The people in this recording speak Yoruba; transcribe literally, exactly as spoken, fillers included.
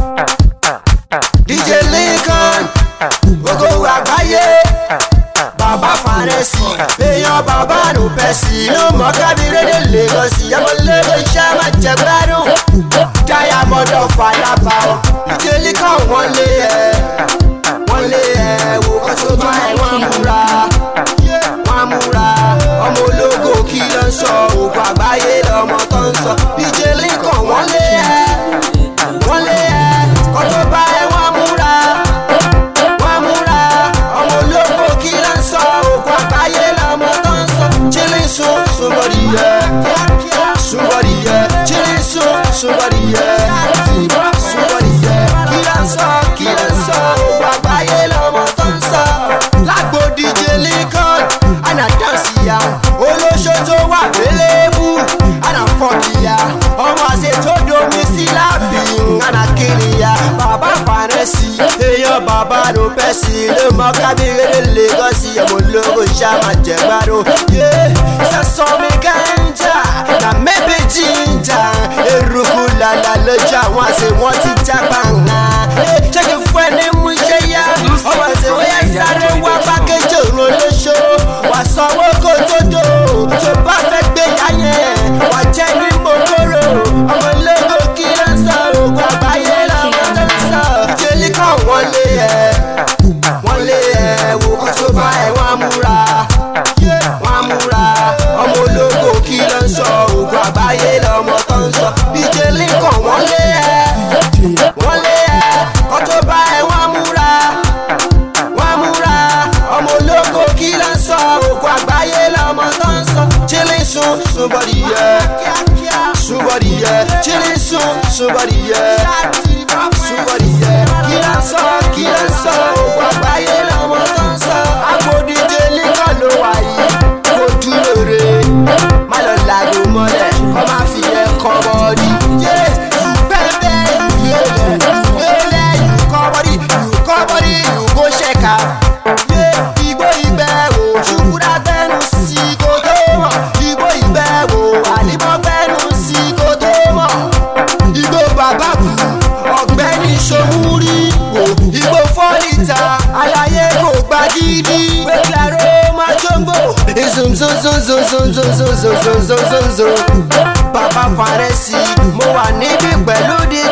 D J Lincoln gbogbo àgbáyé bàbá Fàrẹ́sì èèyàn bàbá nù pẹ̀sì ló mọ̀ kábírẹ́dẹ́ Lagos yẹ́mọ̀lẹ́gbẹ̀ iṣẹ́ máa jẹ gbádùn Diamond of Alaba o D J Lincoln wọ́n lé ẹ̀ wọ́n lé ẹ̀ wò kọ́ tó bá ẹ̀ wọ́n múra wọ́n múra ọmọ ológo kí ló ń sọ ògùn àgbáyé lọ́mọ tó ń sọ D J Lincoln wọ́n lé ẹ̀ wọ́n lé ẹ̀ kọ́ tó bá ẹ̀ wọ́n múra wọ́n múra ọmọ ológo kí ló ń sọ ògùn àgbáyé lọ́mọ tó ń sọ chilling soon somebody yeah somebody yeah chilling soon somebody yeah somebody yeah kí ló ń sọ kí ló ń sọ ògùn àgbáyé lọ́mọ tó ń sọ lágbo D J Lincoln àná dánsì ya olóṣó tó wà pélébù àná fọ́ọ̀kì ya ọmọ àṣẹ tó domi sí lábì àná kiri ya bàbá Fàrẹ́sì èèyàn bàbá ló pẹ́ sí ló mọ kábírẹ́dẹ́ Lagos ọmọ ológo ṣá máa jẹ gbádùn sẹ́sọ̀ mi gánjà na mẹ́bí jíjà eruku lala lójú àwọn àṣẹ wọ́n ti jápa ńlá ṣé kí fún ẹni mú iṣẹ́ yá ọmọ àṣẹ wọ́n yá sáré wá pákéjì òun olóṣó wà sanwó kó tó dò tó bá fẹ́ gbé yá yẹn wà jẹ́ ní mokoro ọmọ ológo kí ló ń sọ ògùn àgbáyé lọ́mọ tó ń sọ D J Lincoln wọ́n lé ẹ̀ wọ́n lé ẹ̀ wò kó tó bá ẹ̀ wọ́n múra wọ́n múra ọmọ ológo kí ló ń sọ ògùn àgbáyé lọ́mọ tó ń sọ D J Lincoln wọ́n lé ẹ̀ wọ́n lé ẹ̀ kó tó bá ẹ̀ wọ́n múra wọ́n múra ọmọ ológo kí ló ń sọ ògùn àgbáyé lọ́mọ tó ń sọ chilling soon somebody yeah somebody yeah chilling soon somebody yeah somebody yeah kí ló ń sọ kí ló ń sọ ògùn àgbáyé lọ́mọ tó ń sọ àgbo D J Lincoln ló wà yìí kó dúró re má lọ làgò mọ́lẹ̀ kó má fi ẹ̀ kọ́ bọ́ọ̀dì bẹ́ẹ̀ bẹ́ẹ̀ yẹlẹ̀ yẹlẹ̀ yìí kọ́ bọ́ọ̀dì yìí kọ́ bọ́ọ̀dì yìí kó ṣẹ̀ka igbó ìgbẹ́ wò ṣùkúrà bẹ́nu sí kó tó mọ̀ igbó ìgbẹ́ wò àlìmọ́ bẹ́nu sí kó tó mọ̀ igbó bàbá kù ọ̀gbẹ́ni ṣòwúrí wò igbó fọ́lìtà àlàyé kò gbà gidi gbẹ̀gbẹ̀rọ máa jọ́ngbò zonzonzonzonzonzonzonzonzonzonzonzon bàbá Fàrẹ́sì mo wà níbí pẹ̀lú D